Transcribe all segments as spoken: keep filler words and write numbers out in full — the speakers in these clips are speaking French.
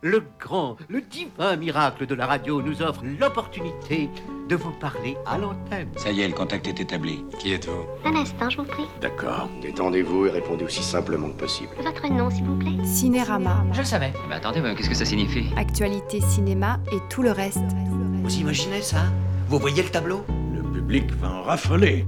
Le grand, le divin miracle de la radio nous offre l'opportunité de vous parler à l'antenne. Ça y est, le contact est établi. Qui êtes-vous? Un instant, je vous prie. D'accord. Détendez-vous et répondez aussi simplement que possible. Votre nom, s'il vous plaît. Cinérama. Je le savais. Mais attendez, mais qu'est-ce que ça signifie? Actualité cinéma et tout le reste. Vous imaginez ça? Vous voyez le tableau? Le public va en raffoler.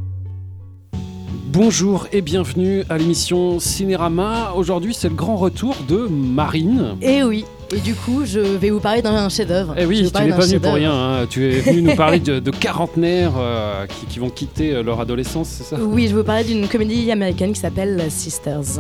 Bonjour et bienvenue à l'émission Cinérama. Aujourd'hui, c'est le grand retour de Marine. Et oui, et du coup, je vais vous parler d'un chef-d'œuvre. Eh oui, tu n'es pas venu pour rien. Hein. Tu es venu nous parler de, de quarantenaires euh, qui, qui vont quitter leur adolescence, c'est ça? Oui, je vais vous parler d'une comédie américaine qui s'appelle Sisters.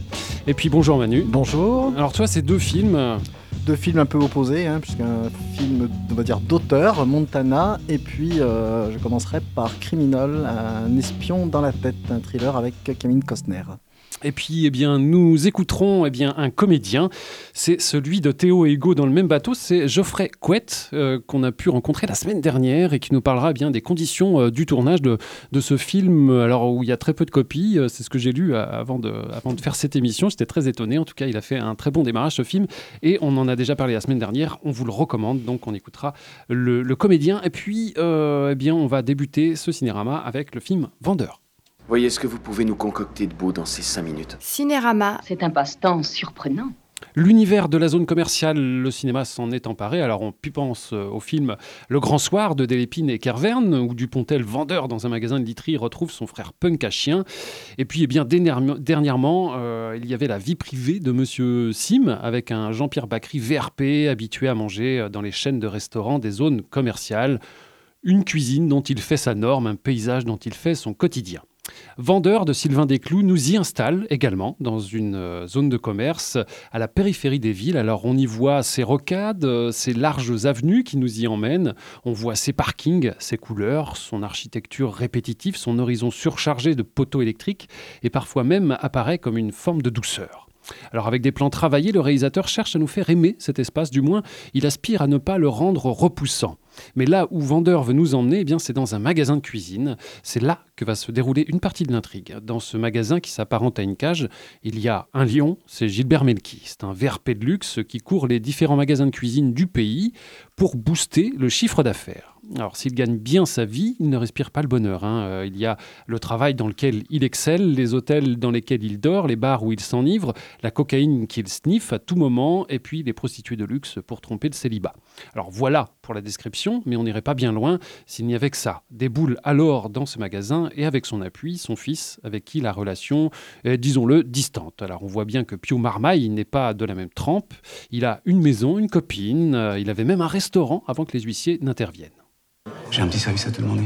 Et puis bonjour Manu. Bonjour. Alors toi, c'est deux films. Deux films un peu opposés, hein, puisqu'un film, on va dire, d'auteur, Montana, et puis euh, je commencerai par Criminal, un espion dans la tête, un thriller avec Kevin Costner. Et puis, eh bien, nous écouterons eh bien, un comédien. C'est celui de Théo et Hugo dans le même bateau. C'est Geoffrey Couette, euh, qu'on a pu rencontrer la semaine dernière et qui nous parlera eh bien, des conditions euh, du tournage de, de ce film, alors, où il y a très peu de copies. Euh, c'est ce que j'ai lu euh, avant, de, avant de faire cette émission. J'étais très étonné. En tout cas, il a fait un très bon démarrage, ce film. Et on en a déjà parlé la semaine dernière. On vous le recommande. Donc, on écoutera le, le comédien. Et puis, euh, eh bien, on va débuter ce cinérama avec le film Vendeur. Voyez ce que vous pouvez nous concocter de beau dans ces cinq minutes. Cinérama. C'est un passe-temps surprenant. L'univers de la zone commerciale, le cinéma s'en est emparé. Alors on pense au film Le Grand Soir de Delépine et Kervern, où Dupontel, vendeur dans un magasin de literie, retrouve son frère punk à chien. Et puis eh bien, dernièrement, euh, il y avait la vie privée de Monsieur Sim, avec un Jean-Pierre Bacry V R P, habitué à manger dans les chaînes de restaurants des zones commerciales. Une cuisine dont il fait sa norme, un paysage dont il fait son quotidien. Vendeur de Sylvain Desclous nous y installe également dans une euh, zone de commerce à la périphérie des villes. Alors on y voit ces rocades, euh, ces larges avenues qui nous y emmènent. On voit ses parkings, ses couleurs, son architecture répétitive, son horizon surchargé de poteaux électriques et parfois même apparaît comme une forme de douceur. Alors avec des plans travaillés, le réalisateur cherche à nous faire aimer cet espace, du moins il aspire à ne pas le rendre repoussant. Mais là où Vendeur veut nous emmener, eh bien, c'est dans un magasin de cuisine. C'est là que va se dérouler une partie de l'intrigue. Dans ce magasin qui s'apparente à une cage, il y a un lion, c'est Gilbert Melki. C'est un V R P de luxe qui court les différents magasins de cuisine du pays pour booster le chiffre d'affaires. Alors s'il gagne bien sa vie, il ne respire pas le bonheur. Hein. Euh, il y a le travail dans lequel il excelle, les hôtels dans lesquels il dort, les bars où il s'enivre, la cocaïne qu'il sniffe à tout moment, et puis les prostituées de luxe pour tromper le célibat. Alors voilà pour la description, mais on n'irait pas bien loin s'il n'y avait que ça. Déboule alors dans ce magasin et avec son appui, son fils, avec qui la relation est, disons-le, distante. Alors on voit bien que Pio Marmaille n'est pas de la même trempe. Il a une maison, une copine, euh, il avait même un restaurant avant que les huissiers n'interviennent. J'ai un petit service à te demander.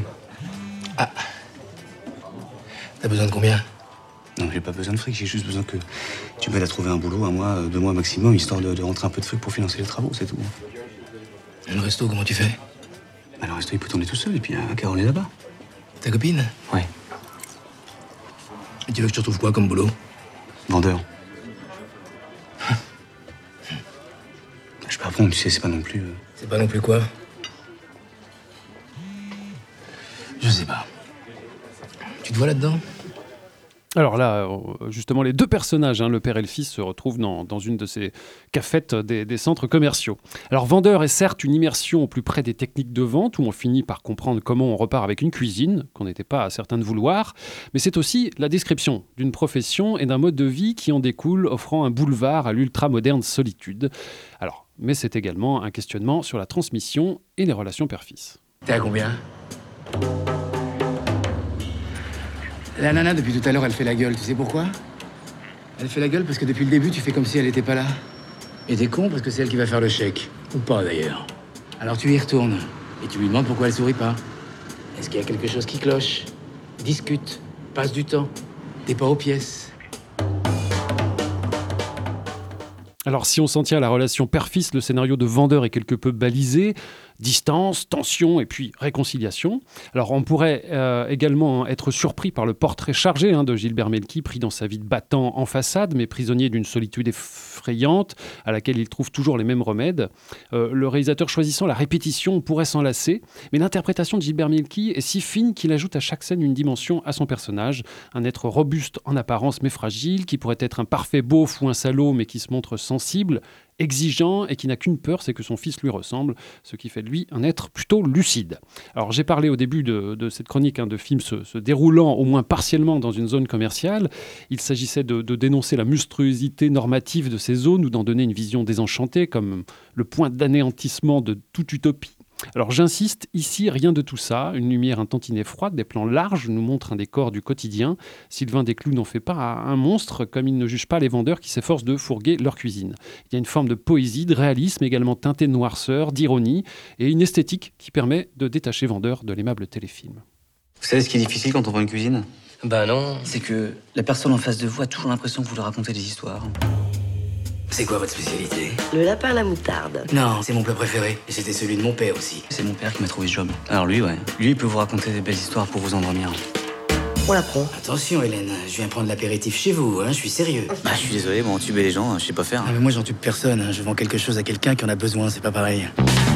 Ah. T'as besoin de combien? Non, j'ai pas besoin de fric, j'ai juste besoin que tu m'aides à trouver un boulot, un mois, deux mois maximum, histoire de, de rentrer un peu de fric pour financer les travaux, c'est tout. Le resto, comment tu fais? Bah, le resto, il peut tourner tout seul, et puis un Carole est là-bas. Ta copine? Ouais. Et tu veux que je te retrouve quoi comme boulot? Vendeur. Je peux apprendre, tu sais, c'est pas non plus... Euh... C'est pas non plus quoi? Je sais pas. Tu te vois là-dedans? Alors là, justement, les deux personnages, hein, le père et le fils, se retrouvent dans, dans une de ces cafettes des, des centres commerciaux. Alors, Vendeur est certes une immersion au plus près des techniques de vente, où on finit par comprendre comment on repart avec une cuisine, qu'on n'était pas certain de vouloir, mais c'est aussi la description d'une profession et d'un mode de vie qui en découle, offrant un boulevard à l'ultra-moderne solitude. Alors, mais c'est également un questionnement sur la transmission et les relations père-fils. T'es à combien? La nana, depuis tout à l'heure, elle fait la gueule. Tu sais pourquoi? Elle fait la gueule parce que depuis le début, tu fais comme si elle n'était pas là. Et t'es con parce que c'est elle qui va faire le chèque. Ou pas, d'ailleurs. Alors tu y retournes. Et tu lui demandes pourquoi elle sourit pas. Est-ce qu'il y a quelque chose qui cloche? Discute. Passe du temps. T'es pas aux pièces. Alors, si on s'en tient à la relation père-fils, le scénario de Vendeur est quelque peu balisé. Distance, tension et puis réconciliation. Alors, on pourrait euh, également être surpris par le portrait chargé hein, de Gilbert Melki, pris dans sa vie de battant en façade, mais prisonnier d'une solitude effrayante, à laquelle il trouve toujours les mêmes remèdes. Euh, le réalisateur choisissant la répétition, on pourrait s'en lasser, mais l'interprétation de Gilbert Melki est si fine qu'il ajoute à chaque scène une dimension à son personnage. Un être robuste en apparence, mais fragile, qui pourrait être un parfait beauf ou un salaud, mais qui se montre sensible exigeant et qui n'a qu'une peur, c'est que son fils lui ressemble, ce qui fait de lui un être plutôt lucide. Alors j'ai parlé au début de, de cette chronique hein, de films se, se déroulant au moins partiellement dans une zone commerciale. Il s'agissait de, de dénoncer la monstruosité normative de ces zones ou d'en donner une vision désenchantée comme le point d'anéantissement de toute utopie. Alors j'insiste, ici rien de tout ça, une lumière un tantinet froide, des plans larges nous montrent un décor du quotidien. Sylvain Desclous n'en fait pas un monstre, comme il ne juge pas les vendeurs qui s'efforcent de fourguer leur cuisine. Il y a une forme de poésie, de réalisme, également teintée de noirceur, d'ironie, et une esthétique qui permet de détacher vendeurs de l'aimable téléfilm. Vous savez ce qui est difficile quand on vend une cuisine ? Bah non. C'est que la personne en face de vous a toujours l'impression que vous leur racontez des histoires. C'est quoi votre spécialité? Le lapin à la moutarde. Non, c'est mon plat préféré. Et c'était celui de mon père aussi. C'est mon père qui m'a trouvé ce job. Alors lui, ouais. Lui, il peut vous raconter des belles histoires pour vous endormir. On l'apprend. Attention, Hélène, je viens prendre l'apéritif chez vous, hein, je suis sérieux. Bah, je suis désolé, bon, tuber les gens, je sais pas faire. Ah, mais moi, j'entube personne. Hein. Je vends quelque chose à quelqu'un qui en a besoin, c'est pas pareil.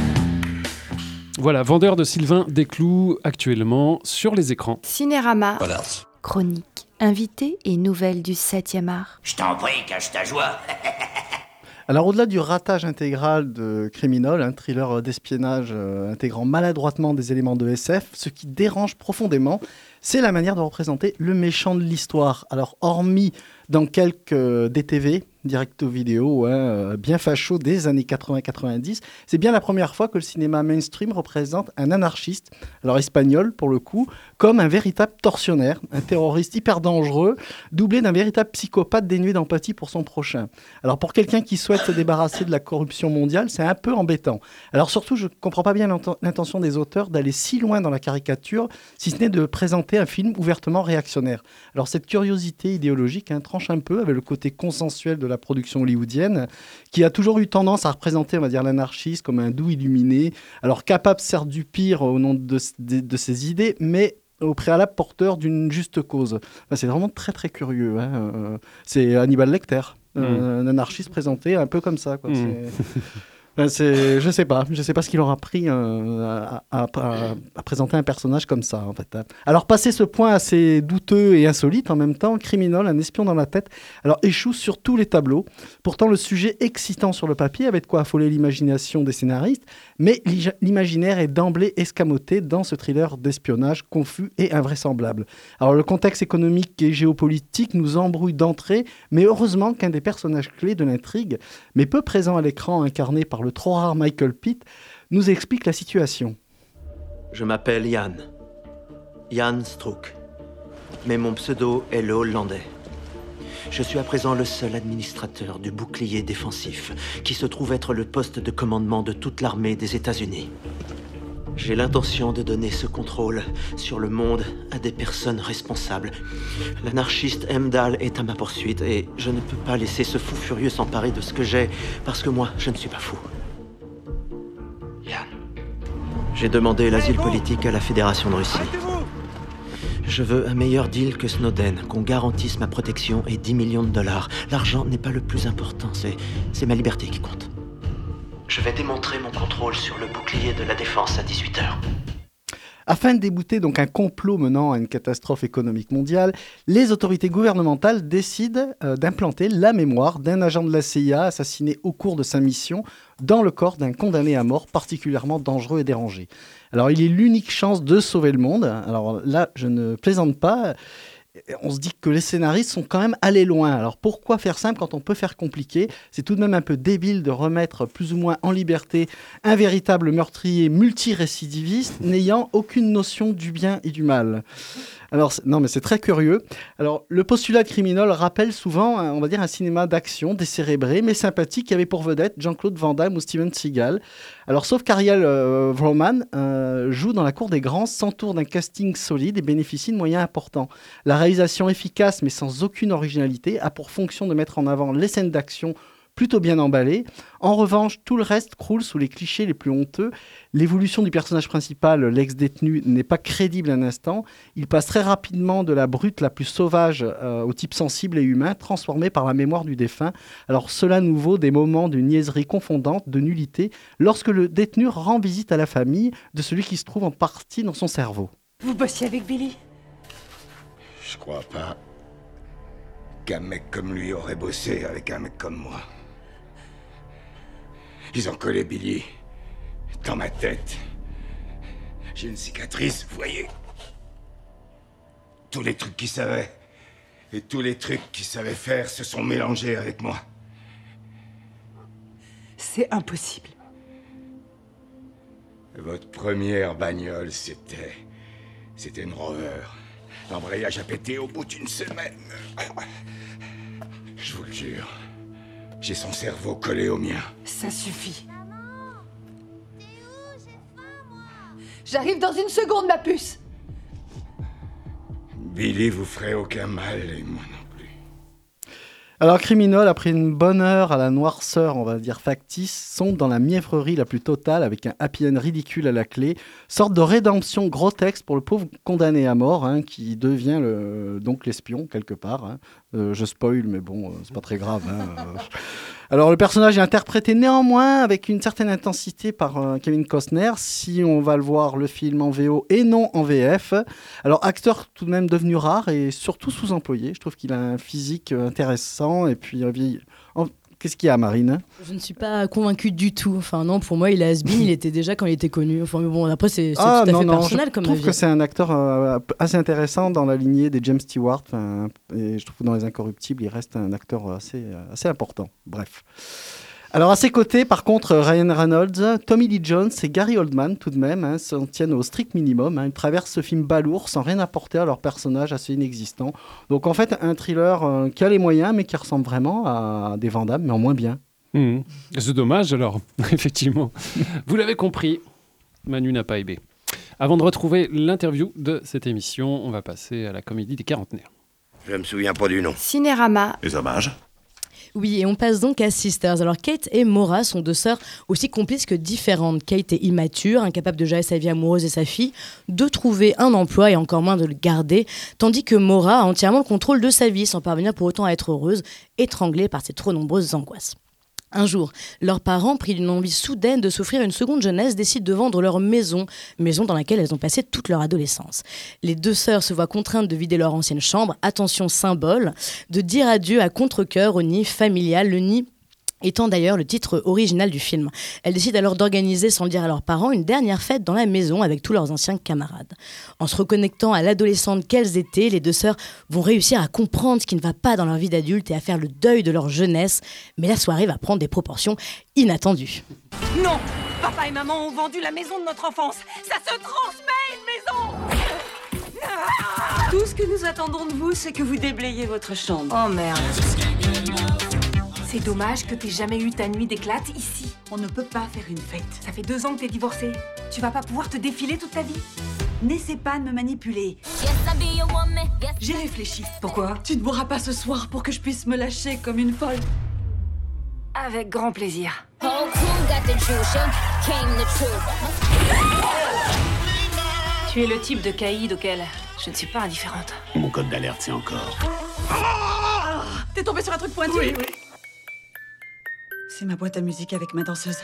Voilà, vendeur de Sylvain Desclous, actuellement sur les écrans. Cinérama. Voilà. Chronique, invité et nouvelles du septième art. Je t'en prie, cache ta joie. Alors, au-delà du ratage intégral de Criminol, un thriller d'espionnage euh, intégrant maladroitement des éléments de S F, ce qui dérange profondément, c'est la manière de représenter le méchant de l'histoire. Alors, hormis dans quelques euh, D T V, direct-to-vidéo, hein, euh, bien facho des années quatre-vingts quatre-vingt-dix, c'est bien la première fois que le cinéma mainstream représente un anarchiste, alors espagnol pour le coup, comme un véritable tortionnaire, un terroriste hyper dangereux, doublé d'un véritable psychopathe dénué d'empathie pour son prochain. Alors pour quelqu'un qui souhaite se débarrasser de la corruption mondiale, c'est un peu embêtant. Alors surtout, je ne comprends pas bien l'intention des auteurs d'aller si loin dans la caricature, si ce n'est de présenter un film ouvertement réactionnaire. Alors cette curiosité idéologique hein, tranche un peu avec le côté consensuel de la production hollywoodienne, qui a toujours eu tendance à représenter, on va dire, l'anarchiste comme un doux illuminé, alors capable certes du pire au nom de, de, de ses idées, mais au préalable porteur d'une juste cause. Enfin, c'est vraiment très très curieux. Hein. Euh, c'est Hannibal Lecter, mmh. euh, un anarchiste présenté un peu comme ça. Quoi. Mmh. C'est... C'est, je sais pas, je sais pas ce qu'il aura pris euh, à, à, à, à présenter un personnage comme ça en fait. Alors passé ce point assez douteux et insolite en même temps, Criminol, un espion dans la tête, alors échoue sur tous les tableaux. Pourtant le sujet excitant sur le papier avait de quoi affoler l'imagination des scénaristes, mais l'imaginaire est d'emblée escamoté dans ce thriller d'espionnage confus et invraisemblable. Alors le contexte économique et géopolitique nous embrouille d'entrée, mais heureusement qu'un des personnages clés de l'intrigue, mais peu présent à l'écran, incarné par le le trop rare Michael Pitt, nous explique la situation. Je m'appelle Jan. Jan Strook. Mais mon pseudo est le Hollandais. Je suis à présent le seul administrateur du bouclier défensif, qui se trouve être le poste de commandement de toute l'armée des États-Unis. J'ai l'intention de donner ce contrôle sur le monde à des personnes responsables. L'anarchiste Hemdahl est à ma poursuite et je ne peux pas laisser ce fou furieux s'emparer de ce que j'ai, parce que moi, je ne suis pas fou. Yann. J'ai demandé l'asile politique à la Fédération de Russie. Je veux un meilleur deal que Snowden, qu'on garantisse ma protection et dix millions de dollars. L'argent n'est pas le plus important, c'est, c'est ma liberté qui compte. Je vais démontrer mon contrôle sur le bouclier de la défense à dix-huit heures. Afin de débouter donc un complot menant à une catastrophe économique mondiale, les autorités gouvernementales décident euh, d'implanter la mémoire d'un agent de la C I A assassiné au cours de sa mission dans le corps d'un condamné à mort particulièrement dangereux et dérangé. Alors il est l'unique chance de sauver le monde. Alors là, je ne plaisante pas. On se dit que les scénaristes sont quand même allés loin. Alors pourquoi faire simple quand on peut faire compliqué ? C'est tout de même un peu débile de remettre plus ou moins en liberté un véritable meurtrier multirécidiviste n'ayant aucune notion du bien et du mal. Alors, non, mais c'est très curieux. Alors, le postulat de Criminol rappelle souvent, on va dire, un cinéma d'action décérébré, mais sympathique, qui avait pour vedette Jean-Claude Van Damme ou Steven Seagal. Alors, sauf qu'Ariel euh, Vroman euh, joue dans la cour des grands, s'entoure d'un casting solide et bénéficie de moyens importants. La réalisation efficace, mais sans aucune originalité, a pour fonction de mettre en avant les scènes d'action plutôt bien emballé. En revanche, tout le reste croule sous les clichés les plus honteux. L'évolution du personnage principal, l'ex-détenu, n'est pas crédible un instant. Il passe très rapidement de la brute la plus sauvage euh, au type sensible et humain, transformé par la mémoire du défunt. Alors cela nous vaut des moments de niaiserie confondante, de nullité, lorsque le détenu rend visite à la famille de celui qui se trouve en partie dans son cerveau. Vous bossiez avec Billy ? Je crois pas qu'un mec comme lui aurait bossé avec un mec comme moi. Ils ont collé Billy dans ma tête. J'ai une cicatrice, vous voyez. Tous les trucs qu'il savait et tous les trucs qu'il savait faire se sont mélangés avec moi. C'est impossible. Votre première bagnole, c'était... C'était une Rover. L'embrayage a pété au bout d'une semaine. Je vous le jure. J'ai son cerveau collé au mien. Ça suffit. J'arrive dans une seconde, ma puce. Billy vous ferait aucun mal, et moi non. Alors, Criminol, après une bonne heure à la noirceur, on va dire factice, sont dans la mièvrerie la plus totale avec un happy end ridicule à la clé, sorte de rédemption grotesque pour le pauvre condamné à mort, hein, qui devient le, donc l'espion quelque part. Hein. Euh, je spoil, mais bon, euh, c'est pas très grave. Hein, euh. Alors, le personnage est interprété néanmoins avec une certaine intensité par euh, Kevin Costner, si on va le voir le film en V O et non en V F. Alors, acteur tout de même devenu rare et surtout sous-employé. Je trouve qu'il a un physique euh, intéressant. Et puis, euh, vieille... oh, qu'est-ce qu'il y a, Marine ? Je ne suis pas convaincue du tout. Enfin, non, pour moi, il est has-been, il était déjà quand il était connu. Enfin, mais bon, après, c'est, c'est ah, tout à non, fait non, personnel je comme trouve avis. que c'est un acteur euh, assez intéressant dans la lignée des James Stewart. Et je trouve que dans Les Incorruptibles, il reste un acteur assez, assez important. Bref. Alors à ses côtés, par contre, Ryan Reynolds, Tommy Lee Jones et Gary Oldman, tout de même, hein, s'en tiennent au strict minimum. Hein. Ils traversent ce film balourd sans rien apporter à leur personnage assez inexistant. Donc en fait, un thriller euh, qui a les moyens, mais qui ressemble vraiment à des Van Damme, mais en moins bien. Mmh. C'est dommage alors, effectivement. Vous l'avez compris, Manu n'a pas aimé. Avant de retrouver l'interview de cette émission, on va passer à la comédie des quarantenaires. Je me souviens pas du nom. Cinérama. Les hommages. Oui, et on passe donc à Sisters. Alors Kate et Maura sont deux sœurs aussi complices que différentes. Kate est immature, incapable de gérer sa vie amoureuse et sa fille, de trouver un emploi et encore moins de le garder, tandis que Maura a entièrement le contrôle de sa vie sans parvenir pour autant à être heureuse, étranglée par ses trop nombreuses angoisses. Un jour, leurs parents, pris d'une envie soudaine de s'offrir une seconde jeunesse, décident de vendre leur maison, maison dans laquelle elles ont passé toute leur adolescence. Les deux sœurs se voient contraintes de vider leur ancienne chambre, attention symbole, de dire adieu à contre-cœur au nid familial, le nid étant d'ailleurs le titre original du film. Elles décident alors d'organiser, sans le dire à leurs parents, une dernière fête dans la maison avec tous leurs anciens camarades. En se reconnectant à l'adolescente qu'elles étaient, les deux sœurs vont réussir à comprendre ce qui ne va pas dans leur vie d'adulte et à faire le deuil de leur jeunesse. Mais la soirée va prendre des proportions inattendues. Non, papa et maman ont vendu la maison de notre enfance. Ça se transmet une maison. Tout ce que nous attendons de vous, c'est que vous déblayez votre chambre. Oh merde. C'est dommage que t'aies jamais eu ta nuit d'éclate ici. On ne peut pas faire une fête. Ça fait deux ans que t'es divorcée. Tu vas pas pouvoir te défiler toute ta vie. N'essaie pas de me manipuler. J'ai réfléchi. Pourquoi? Tu ne bourras pas ce soir pour que je puisse me lâcher comme une folle. Avec grand plaisir. Tu es le type de caïd auquel je ne suis pas indifférente. Mon code d'alerte, c'est encore... Ah, t'es tombé sur un truc pointu? Oui, oui. C'est ma boîte à musique avec ma danseuse.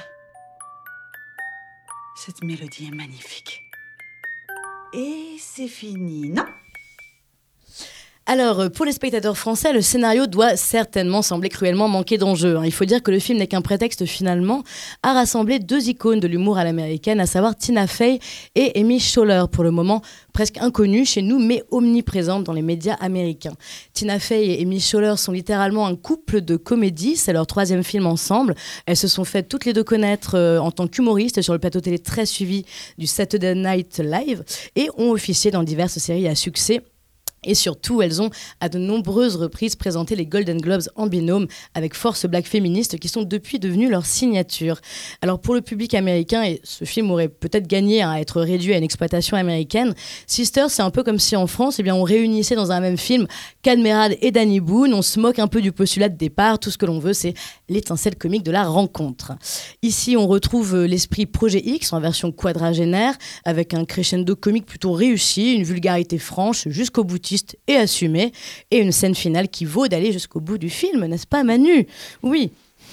Cette mélodie est magnifique. Et c'est fini. Non. Alors, pour les spectateurs français, le scénario doit certainement sembler cruellement manquer d'enjeu. Il faut dire que le film n'est qu'un prétexte finalement à rassembler deux icônes de l'humour à l'américaine, à savoir Tina Fey et Amy Schumer, pour le moment presque inconnues chez nous, mais omniprésentes dans les médias américains. Tina Fey et Amy Schumer sont littéralement un couple de comédie, c'est leur troisième film ensemble. Elles se sont faites toutes les deux connaître euh, en tant qu'humoristes sur le plateau télé très suivi du Saturday Night Live et ont officié dans diverses séries à succès. Et surtout, elles ont à de nombreuses reprises présenté les Golden Globes en binôme avec Force Black féministes qui sont depuis devenues leur signature. Alors pour le public américain, et ce film aurait peut-être gagné à être réduit à une exploitation américaine, Sisters, c'est un peu comme si en France, eh bien, on réunissait dans un même film Cadmerade et Danny Boone, on se moque un peu du postulat de départ, tout ce que l'on veut, c'est l'étincelle comique de la rencontre. Ici, on retrouve l'esprit Projet X en version quadragénaire, avec un crescendo comique plutôt réussi, une vulgarité franche jusqu'au boutiste et assumée, et une scène finale qui vaut d'aller jusqu'au bout du film, n'est-ce pas Manu? Oui.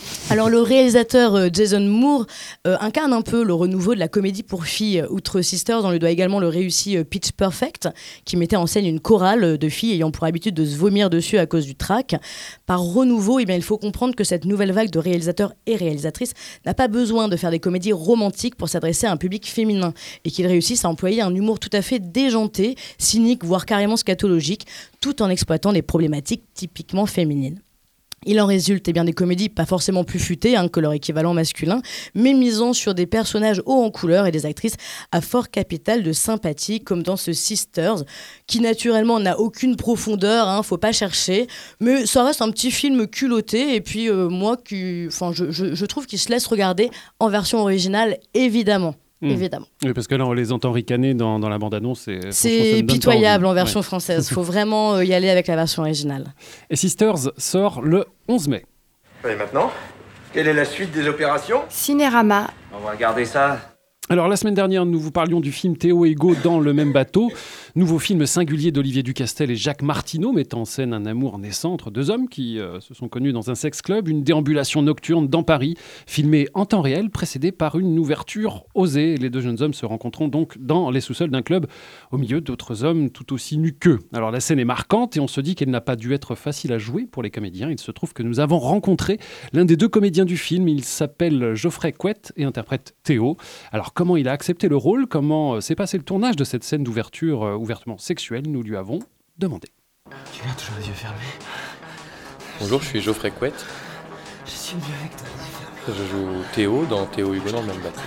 Alors le réalisateur euh, Jason Moore euh, incarne un peu le renouveau de la comédie pour filles. Outre Sisters, on lui doit également le réussi euh, Pitch Perfect, qui mettait en scène une chorale de filles ayant pour habitude de se vomir dessus à cause du trac. Par renouveau, eh bien, il faut comprendre que cette nouvelle vague de réalisateurs et réalisatrices n'a pas besoin de faire des comédies romantiques pour s'adresser à un public féminin et qu'ils réussissent à employer un humour tout à fait déjanté, cynique, voire carrément scatologique, tout en exploitant des problématiques typiquement féminines. Il en résulte eh bien, des comédies pas forcément plus futées hein, que leur équivalent masculin, mais misant sur des personnages hauts en couleur et des actrices à fort capital de sympathie, comme dans ce Sisters, qui naturellement n'a aucune profondeur, hein, faut pas chercher, mais ça reste un petit film culotté, et puis euh, moi, qui, je, je, je trouve qu'il se laisse regarder en version originale, évidemment. Mmh. Évidemment. Oui, parce que là, on les entend ricaner dans, dans la bande-annonce. Et, c'est pitoyable en version ouais. française. Il faut vraiment y aller avec la version originale. Et Sisters sort le onze mai. Et maintenant, quelle est la suite des opérations ? Cinérama. On va regarder ça. Alors, la semaine dernière, nous vous parlions du film Théo et Hugo dans le même bateau. Nouveau film singulier d'Olivier Ducastel et Jacques Martineau, mettant en scène un amour naissant entre deux hommes qui euh, se sont connus dans un sex-club. Une déambulation nocturne dans Paris, filmée en temps réel, précédée par une ouverture osée. Les deux jeunes hommes se rencontreront donc dans les sous-sols d'un club, au milieu d'autres hommes tout aussi nus qu'eux. Alors, la scène est marquante et on se dit qu'elle n'a pas dû être facile à jouer pour les comédiens. Il se trouve que nous avons rencontré l'un des deux comédiens du film. Il s'appelle Geoffrey Couette et interprète Théo. Alors, comment il a accepté le rôle, comment s'est passé le tournage de cette scène d'ouverture euh, ouvertement sexuelle, nous lui avons demandé. Tu viens toujours les yeux fermés. Bonjour, je suis Geoffrey Couette. Je suis mieux avec toi les yeux fermés. Je joue Théo dans Théo et Hugo dans le même bateau.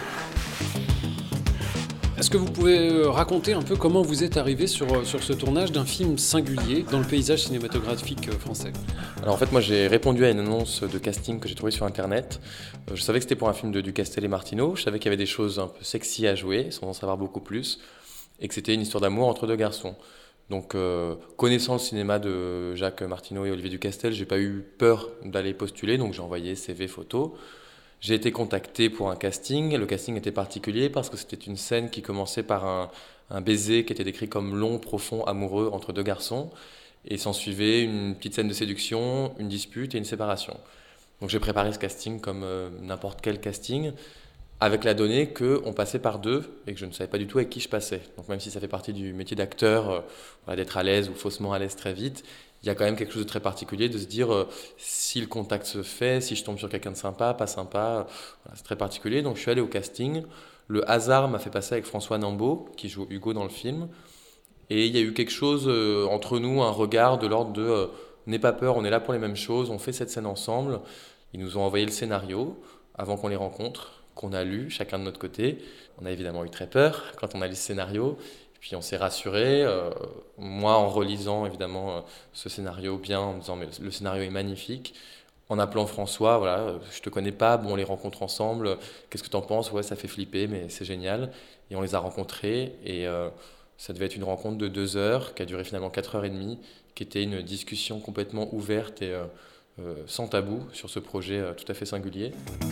Est-ce que vous pouvez raconter un peu comment vous êtes arrivé sur, sur ce tournage d'un film singulier dans le paysage cinématographique français ? Alors en fait, moi j'ai répondu à une annonce de casting que j'ai trouvée sur internet. Je savais que c'était pour un film de Ducastel et Martineau. Je savais qu'il y avait des choses un peu sexy à jouer, sans en savoir beaucoup plus, et que c'était une histoire d'amour entre deux garçons. Donc euh, connaissant le cinéma de Jacques Martineau et Olivier Ducastel, j'ai pas eu peur d'aller postuler, donc j'ai envoyé C V, photos. J'ai été contacté pour un casting. Le casting était particulier parce que c'était une scène qui commençait par un, un baiser qui était décrit comme long, profond, amoureux entre deux garçons. Et s'en suivait une petite scène de séduction, une dispute et une séparation. Donc j'ai préparé ce casting comme euh, n'importe quel casting, avec la donnée qu'on passait par deux et que je ne savais pas du tout avec qui je passais. Donc même si ça fait partie du métier d'acteur, euh, voilà, d'être à l'aise ou faussement à l'aise très vite, il y a quand même quelque chose de très particulier de se dire euh, si le contact se fait, si je tombe sur quelqu'un de sympa, pas sympa, voilà, c'est très particulier. Donc je suis allé au casting. Le hasard m'a fait passer avec François Nambeau, qui joue Hugo dans le film. Et il y a eu quelque chose euh, entre nous, un regard de l'ordre de euh, n'aie pas peur, on est là pour les mêmes choses, on fait cette scène ensemble. Ils nous ont envoyé le scénario avant qu'on les rencontre, qu'on a lu chacun de notre côté. On a évidemment eu très peur quand on a lu ce scénario. Puis on s'est rassuré, euh, moi en relisant évidemment euh, ce scénario bien, en me disant mais le scénario est magnifique, en appelant François, voilà, euh, je te connais pas, bon on les rencontre ensemble, euh, qu'est-ce que t'en penses ? Ouais, ça fait flipper mais c'est génial. Et on les a rencontrés et euh, ça devait être une rencontre de deux heures qui a duré finalement quatre heures et demie, qui était une discussion complètement ouverte et euh, euh, sans tabou sur ce projet euh, tout à fait singulier.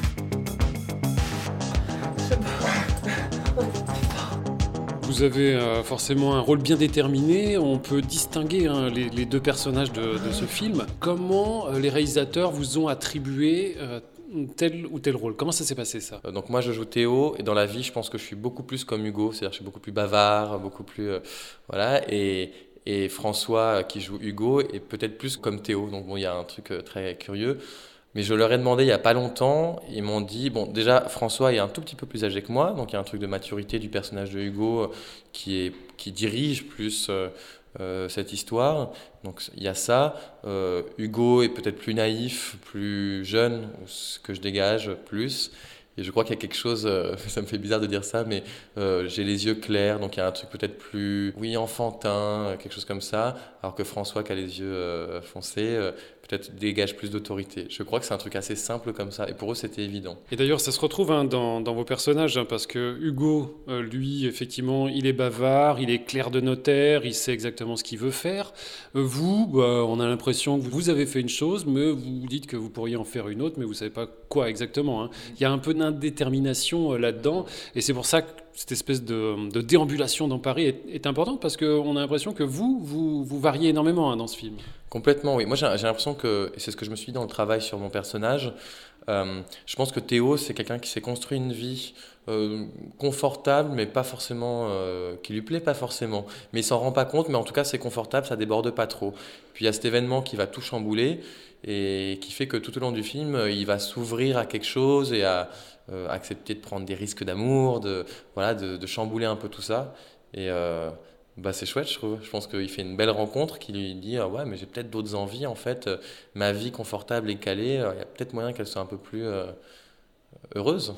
Vous avez euh, forcément un rôle bien déterminé, on peut distinguer hein, les, les deux personnages de, de ce film. Comment euh, les réalisateurs vous ont attribué euh, tel ou tel rôle ? Comment ça s'est passé ça ? euh, Donc moi je joue Théo et dans la vie je pense que je suis beaucoup plus comme Hugo, c'est-à-dire que je suis beaucoup plus bavard, beaucoup plus... Euh, voilà, et, et François qui joue Hugo est peut-être plus comme Théo, donc bon il y a un truc euh, très curieux. Mais je leur ai demandé il n'y a pas longtemps, ils m'ont dit, bon déjà François est un tout petit peu plus âgé que moi, donc il y a un truc de maturité du personnage de Hugo qui, est, qui dirige plus euh, euh, cette histoire, donc il y a ça. Euh, Hugo est peut-être plus naïf, plus jeune, ce que je dégage plus. Et je crois qu'il y a quelque chose, euh, ça me fait bizarre de dire ça, mais euh, j'ai les yeux clairs, donc il y a un truc peut-être plus, oui, enfantin, quelque chose comme ça, alors que François qui a les yeux euh, foncés, euh, peut-être dégage plus d'autorité. Je crois que c'est un truc assez simple comme ça, et pour eux c'était évident. Et d'ailleurs ça se retrouve hein, dans, dans vos personnages, hein, parce que Hugo, euh, lui, effectivement, il est bavard, il est clair de notaire, il sait exactement ce qu'il veut faire. Euh, vous, bah, on a l'impression que vous avez fait une chose, mais vous dites que vous pourriez en faire une autre, mais vous savez pas quoi exactement. Hein. Il y a un peu d'indétermination euh, là-dedans, et c'est pour ça que cette espèce de, de déambulation dans Paris est, est importante, parce qu'on a l'impression que vous, vous, vous variez énormément hein, dans ce film. Complètement, oui. Moi, j'ai, j'ai l'impression que, et c'est ce que je me suis dit dans le travail sur mon personnage, Euh, je pense que Théo, c'est quelqu'un qui s'est construit une vie euh, confortable, mais pas forcément, euh, qui lui plaît pas forcément. Mais il s'en rend pas compte, mais en tout cas, c'est confortable, ça déborde pas trop. Puis il y a cet événement qui va tout chambouler et qui fait que tout au long du film, il va s'ouvrir à quelque chose et à euh, accepter de prendre des risques d'amour, de, voilà, de, de chambouler un peu tout ça. Et euh, bah, c'est chouette, je trouve. Je pense qu'il fait une belle rencontre qui lui dit ah ouais, mais j'ai peut-être d'autres envies en fait. Ma vie confortable et calée, il y a peut-être moyen qu'elle soit un peu plus euh, heureuse.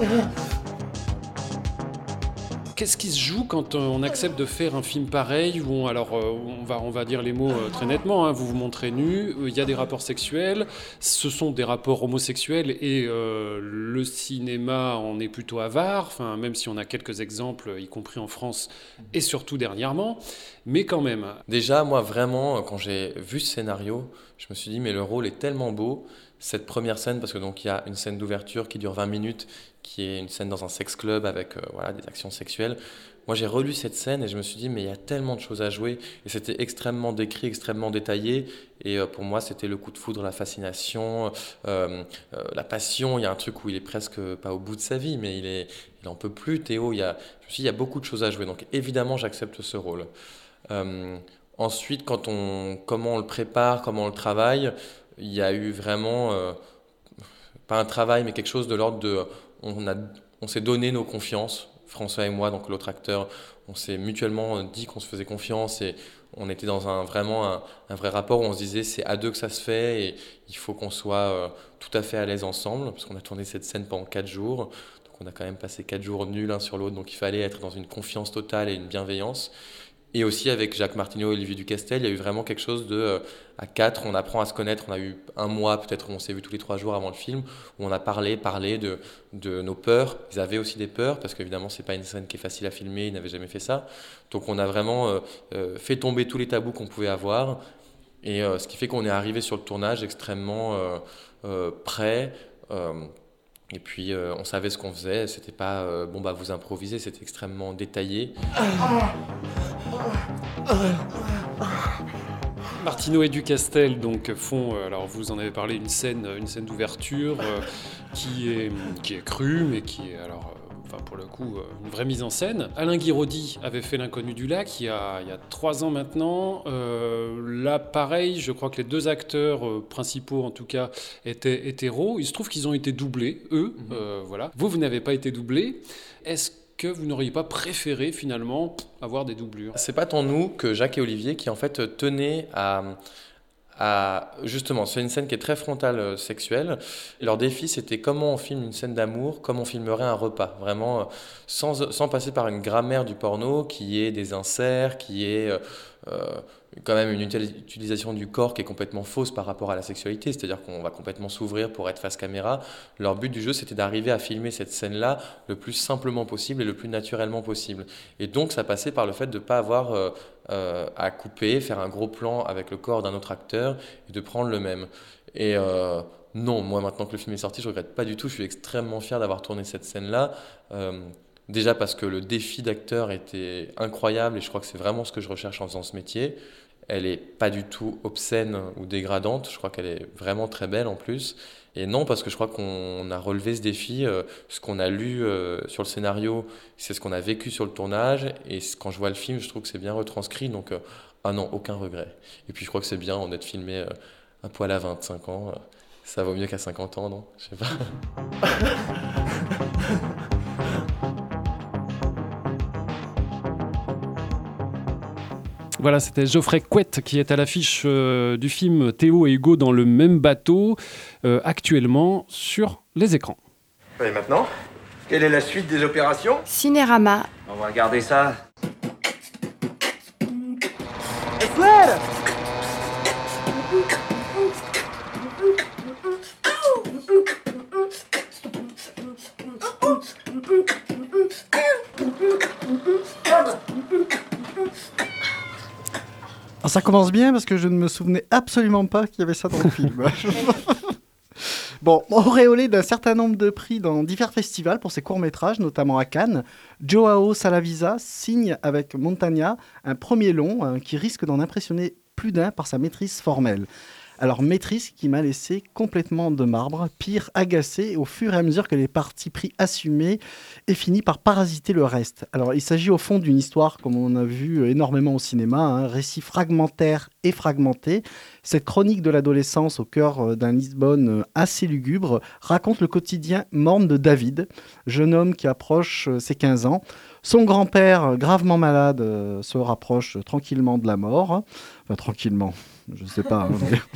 Qu'est-ce qui se joue quand on accepte de faire un film pareil où on, alors euh, on va on va dire les mots euh, très nettement, hein, vous vous montrez nu, il y a des rapports sexuels, ce sont des rapports homosexuels et euh, le cinéma en est plutôt avare, enfin même si on a quelques exemples, y compris en France et surtout dernièrement, mais quand même. Déjà moi vraiment quand j'ai vu ce scénario, je me suis dit mais le rôle est tellement beau. Cette première scène, parce que donc il y a une scène d'ouverture qui dure vingt minutes, qui est une scène dans un sex club avec euh, voilà, des actions sexuelles. Moi, j'ai relu cette scène et je me suis dit, mais il y a tellement de choses à jouer. Et c'était extrêmement décrit, extrêmement détaillé. Et euh, pour moi, c'était le coup de foudre, la fascination, euh, euh, la passion. Il y a un truc où il est presque pas au bout de sa vie, mais il est, il en peut plus. Théo, il y a, je me suis dit, il y a beaucoup de choses à jouer. Donc évidemment, j'accepte ce rôle. Euh, ensuite, quand on, comment on le prépare, comment on le travaille, il y a eu vraiment, euh, pas un travail, mais quelque chose de l'ordre de... On, a, on s'est donné nos confiances, François et moi, donc l'autre acteur, on s'est mutuellement dit qu'on se faisait confiance et on était dans un, vraiment un, un vrai rapport où on se disait c'est à deux que ça se fait et il faut qu'on soit euh, tout à fait à l'aise ensemble, parce qu'on a tourné cette scène pendant quatre jours, donc on a quand même passé quatre jours nus l'un sur l'autre, donc il fallait être dans une confiance totale et une bienveillance. Et aussi avec Jacques Martineau et Olivier Ducastel, il y a eu vraiment quelque chose de, euh, à quatre, on apprend à se connaître. On a eu un mois peut-être où on s'est vu tous les trois jours avant le film, où on a parlé, parlé de, de nos peurs. Ils avaient aussi des peurs, parce qu'évidemment, c'est pas une scène qui est facile à filmer, ils n'avaient jamais fait ça. Donc on a vraiment euh, euh, fait tomber tous les tabous qu'on pouvait avoir. Et euh, ce qui fait qu'on est arrivé sur le tournage extrêmement euh, euh, prêt. Euh, Et puis, euh, on savait ce qu'on faisait. C'était pas, euh, bon, bah, vous improvisez. C'était extrêmement détaillé. Martineau et Ducastel donc font, euh, alors vous en avez parlé, une scène, une scène d'ouverture euh, qui est qui est crue, mais qui est alors. Euh, Enfin, pour le coup, une vraie mise en scène. Alain Guiraudy avait fait L'Inconnu du lac il y a, il y a trois ans maintenant. Euh, là, pareil, je crois que les deux acteurs euh, principaux, en tout cas, étaient hétéros. Il se trouve qu'ils ont été doublés, eux. Mmh. Euh, voilà. Vous, vous n'avez pas été doublés. Est-ce que vous n'auriez pas préféré, finalement, avoir des doublures ? C'est pas tant nous que Jacques et Olivier qui, en fait, tenaient à... À, justement, c'est une scène qui est très frontale euh, sexuelle. Et leur défi, c'était comment on filme une scène d'amour, comment on filmerait un repas. Vraiment, euh, sans, sans passer par une grammaire du porno qui est des inserts, qui est euh, euh, quand même une utilisation du corps qui est complètement fausse par rapport à la sexualité. C'est-à-dire qu'on va complètement s'ouvrir pour être face caméra. Leur but du jeu, c'était d'arriver à filmer cette scène-là le plus simplement possible et le plus naturellement possible. Et donc, ça passait par le fait de ne pas avoir... Euh, Euh, à couper, faire un gros plan avec le corps d'un autre acteur et de prendre le même. Et euh, non, moi maintenant que le film est sorti, je regrette pas du tout, je suis extrêmement fier d'avoir tourné cette scène-là. Euh, déjà parce que le défi d'acteur était incroyable et je crois que c'est vraiment ce que je recherche en faisant ce métier. Elle est pas du tout obscène ou dégradante, je crois qu'elle est vraiment très belle en plus. Et non, parce que je crois qu'on a relevé ce défi, euh, ce qu'on a lu euh, sur le scénario, c'est ce qu'on a vécu sur le tournage, et quand je vois le film, je trouve que c'est bien retranscrit, donc euh, ah non, aucun regret. Et puis je crois que c'est bien d'être filmé euh, un poil à vingt-cinq ans, euh, ça vaut mieux qu'à cinquante ans, non ? Je sais pas. Voilà, c'était Geoffrey Couette qui est à l'affiche euh, du film Théo et Hugo dans le même bateau, euh, actuellement sur les écrans. Et maintenant, quelle est la suite des opérations ? Cinérama. On va regarder ça. Claire ! Alors ça commence bien parce que je ne me souvenais absolument pas qu'il y avait ça dans le film. Bon, auréolé d'un certain nombre de prix dans divers festivals pour ses courts-métrages, notamment à Cannes, Joao Salavisa signe avec Montagna un premier long hein, qui risque d'en impressionner plus d'un par sa maîtrise formelle. Alors maîtrise qui m'a laissé complètement de marbre, pire agacé au fur et à mesure que les partis pris assumés et fini par parasiter le reste. Alors il s'agit au fond d'une histoire, comme on a vu énormément au cinéma, un récit fragmentaire et fragmenté. Cette chronique de l'adolescence au cœur d'un Lisbonne assez lugubre raconte le quotidien morne de David, jeune homme qui approche ses quinze ans. Son grand-père, gravement malade, euh, se rapproche tranquillement de la mort. Enfin, tranquillement, je ne sais pas. Hein, mais...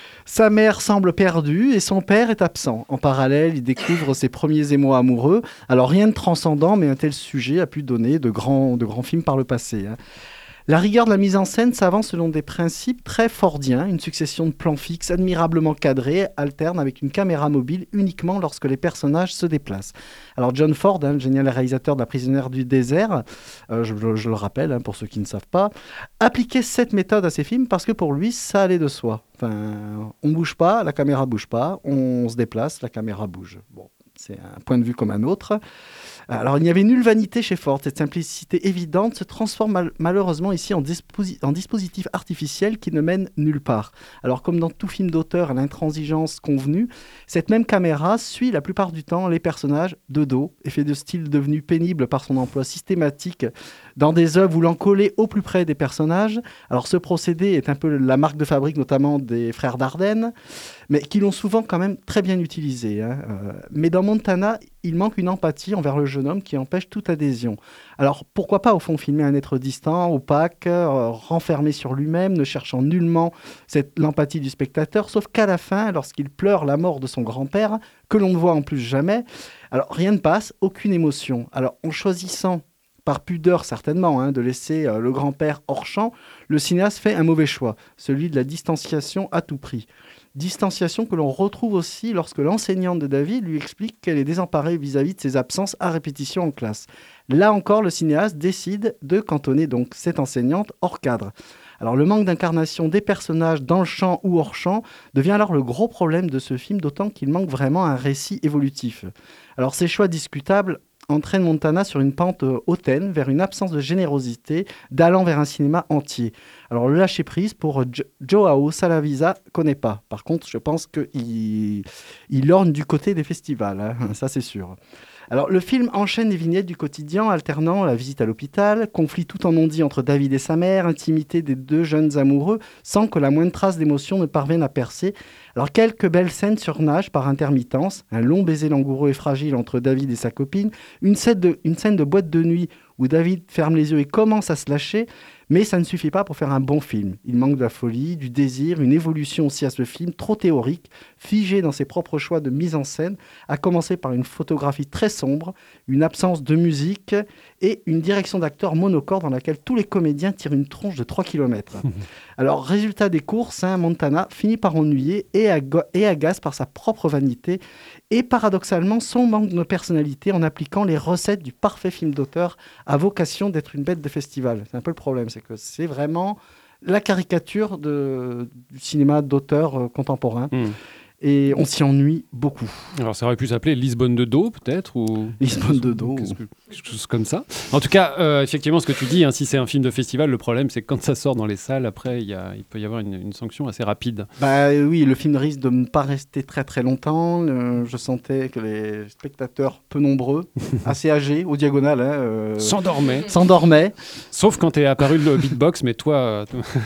Sa mère semble perdue et son père est absent. En parallèle, il découvre ses premiers émois amoureux. Alors, rien de transcendant, mais un tel sujet a pu donner de grands, de grands films par le passé. Hein. La rigueur de la mise en scène s'avance selon des principes très fordiens. Une succession de plans fixes admirablement cadrés alterne avec une caméra mobile uniquement lorsque les personnages se déplacent. Alors John Ford, hein, le génial réalisateur de La prisonnière du désert, euh, je, je le rappelle hein, pour ceux qui ne savent pas, appliquait cette méthode à ses films parce que pour lui, ça allait de soi. Enfin, on ne bouge pas, la caméra ne bouge pas, on se déplace, la caméra bouge. Bon, c'est un point de vue comme un autre. Alors, il n'y avait nulle vanité chez Ford. Cette simplicité évidente se transforme mal- malheureusement ici en, disposi- en dispositif artificiel qui ne mène nulle part. Alors, comme dans tout film d'auteur à l'intransigeance convenue, cette même caméra suit la plupart du temps les personnages de dos, effet de style devenu pénible par son emploi systématique dans des œuvres voulant coller au plus près des personnages. Alors, ce procédé est un peu la marque de fabrique, notamment des frères Dardenne, mais qui l'ont souvent quand même très bien utilisé. Hein. Euh, mais dans Montana, il manque une empathie envers le jeune homme qui empêche toute adhésion. Alors pourquoi pas au fond filmer un être distant, opaque, euh, renfermé sur lui-même, ne cherchant nullement cette, l'empathie du spectateur, sauf qu'à la fin, lorsqu'il pleure la mort de son grand-père, que l'on ne voit en plus jamais, alors rien ne passe, aucune émotion. Alors en choisissant par pudeur certainement, hein, de laisser euh, le grand-père hors champ, le cinéaste fait un mauvais choix, celui de la distanciation à tout prix. Distanciation que l'on retrouve aussi lorsque l'enseignante de David lui explique qu'elle est désemparée vis-à-vis de ses absences à répétition en classe. Là encore, le cinéaste décide de cantonner donc cette enseignante hors cadre. Alors le manque d'incarnation des personnages dans le champ ou hors champ devient alors le gros problème de ce film, d'autant qu'il manque vraiment un récit évolutif. Alors ces choix discutables entraîne Montana sur une pente hautaine vers une absence de générosité, d'allant vers un cinéma entier. Alors le lâcher-prise pour jo- Joao Salavisa connaît pas. Par contre, je pense qu'il il orne du côté des festivals, hein, ça c'est sûr. Alors le film enchaîne les vignettes du quotidien, alternant la visite à l'hôpital, conflit tout en non-dit entre David et sa mère, intimité des deux jeunes amoureux, sans que la moindre trace d'émotion ne parvienne à percer. Alors quelques belles scènes surnagent par intermittence, un long baiser langoureux et fragile entre David et sa copine, une scène de, une scène de boîte de nuit où David ferme les yeux et commence à se lâcher, mais ça ne suffit pas pour faire un bon film. Il manque de la folie, du désir, une évolution aussi à ce film, trop théorique, figé dans ses propres choix de mise en scène, à commencer par une photographie très sombre, une absence de musique et une direction d'acteur monocorde dans laquelle tous les comédiens tirent une tronche de trois kilomètres. Alors, résultat des courses, hein, Montana finit par ennuyer et, ag- et agace par sa propre vanité et paradoxalement son manque de personnalité en appliquant les recettes du parfait film d'auteur à vocation d'être une bête de festival. C'est un peu le problème, c'est que c'est vraiment la caricature de, du cinéma d'auteur euh, contemporain. Mmh. Et on s'y ennuie beaucoup. Alors ça aurait pu s'appeler Lisbonne de dos, peut-être ou... Lisbonne de dos. Quelque chose comme ça. En tout cas, euh, effectivement, ce que tu dis, hein, si c'est un film de festival, le problème, c'est que quand ça sort dans les salles, après, y a, il peut y avoir une, une sanction assez rapide. Bah oui, le film risque de ne pas rester très très longtemps. Euh, je sentais que les spectateurs, peu nombreux, assez âgés, au diagonal, hein, euh, s'endormaient. S'endormaient. Sauf quand t'es apparu le beatbox, mais toi,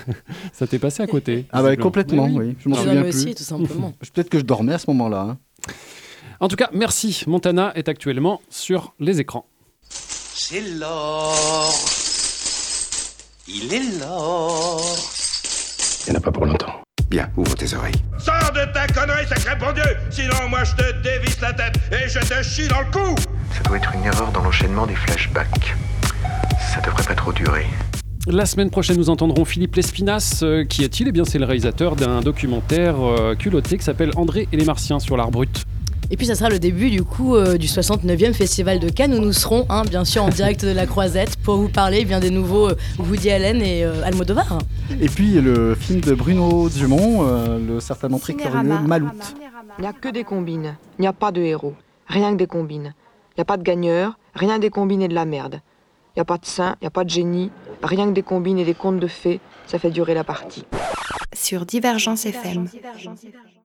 ça t'est passé à côté. Ah bah complètement, oui. oui. Je m'en souviens plus. Aussi, tout simplement. Peut-être que je dormais à ce moment-là. Hein. En tout cas, merci. Montana est actuellement sur les écrans. C'est l'or. Il est l'or. Il n'y en a pas pour longtemps. Bien, ouvre tes oreilles. Sors de ta connerie, sacré bon Dieu! Sinon, moi, je te dévisse la tête et je te chie dans le cou! Ça doit être une erreur dans l'enchaînement des flashbacks. Ça devrait pas trop durer. La semaine prochaine, nous entendrons Philippe Lespinasse. Euh, qui est-il ? Eh bien, c'est le réalisateur d'un documentaire euh, culotté qui s'appelle André et les Martiens sur l'art brut. Et puis ça sera le début du coup euh, du soixante-neuvième Festival de Cannes où nous serons hein, bien sûr en direct de la Croisette pour vous parler eh bien des nouveaux euh, Woody Allen et euh, Almodovar. Et puis le film de Bruno Dumont, euh, le certainement très curieux Maloute. Il n'y a que des combines, il n'y a pas de héros, rien que des combines. Il n'y a pas de gagneurs, rien que des combines et de la merde. Il n'y a pas de saint, il n'y a pas de génie, rien que des combines et des contes de fées, ça fait durer la partie. sur Divergence F M.